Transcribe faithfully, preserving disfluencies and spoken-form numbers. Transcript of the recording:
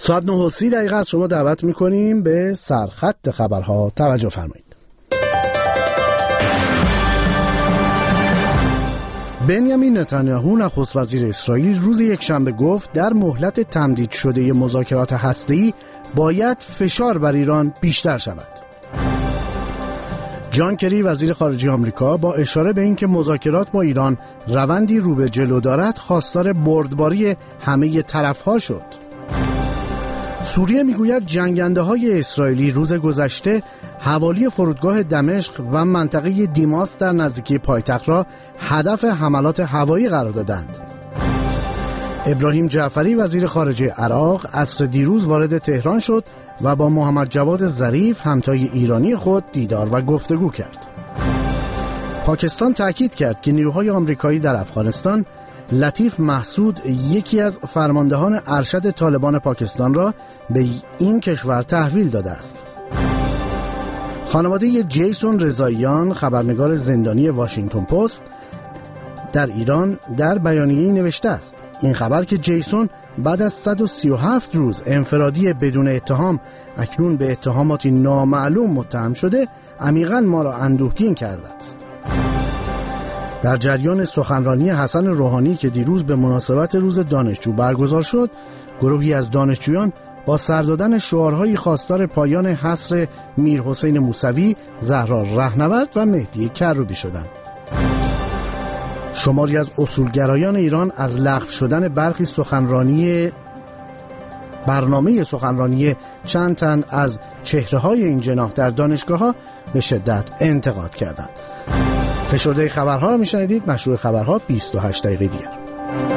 ساعت نه و سی دقیقه از شما دعوت میکنیم به سرخط خبرها توجه فرمایید. بنیامین نتانیاهو نخست وزیر اسرائیل روز یکشنبه گفت در مهلت تمدید شده مذاکرات هسته‌ای باید فشار بر ایران بیشتر شود. جان کری وزیر خارجه آمریکا با اشاره به اینکه مذاکرات با ایران روندی رو به جلو دارد خواستار بردباری همه طرف‌ها شد. سوریه میگوید جنگنده‌های اسرائیلی روز گذشته حوالی فرودگاه دمشق و منطقه دیماس در نزدیکی پایتخت را هدف حملات هوایی قرار دادند. ابراهیم جعفری وزیر خارجه عراق عصر دیروز وارد تهران شد و با محمد جواد ظریف همتای ایرانی خود دیدار و گفتگو کرد. پاکستان تأکید کرد که نیروهای آمریکایی در افغانستان لطیف محسود یکی از فرماندهان ارشد طالبان پاکستان را به این کشور تحویل داده است. خانواده جیسون رضاییان خبرنگار زندانی واشنگتن پست در ایران در بیانیه‌ای نوشته است این خبر که جیسون بعد از صد و سی و هفت روز انفرادی بدون اتهام اکنون به اتهاماتی نامعلوم متهم شده عمیقاً ما را اندوهگین کرده است. در جریان سخنرانی حسن روحانی که دیروز به مناسبت روز دانشجو برگزار شد، گروهی از دانشجویان با سر دادن شعارهایی خواستار پایان حصر میرحسین موسوی، زهرا رهنورد و مهدی کروبی شدند. شماری از اصولگرایان ایران از لغو شدن برخی سخنرانی برنامه سخنرانی چند تن از چهره‌های این جناح در دانشگاه‌ها به شدت انتقاد کردند. فشرده خبرها را می‌شنیدید. مشروع خبرها بیست و هشت دقیقه دیگر.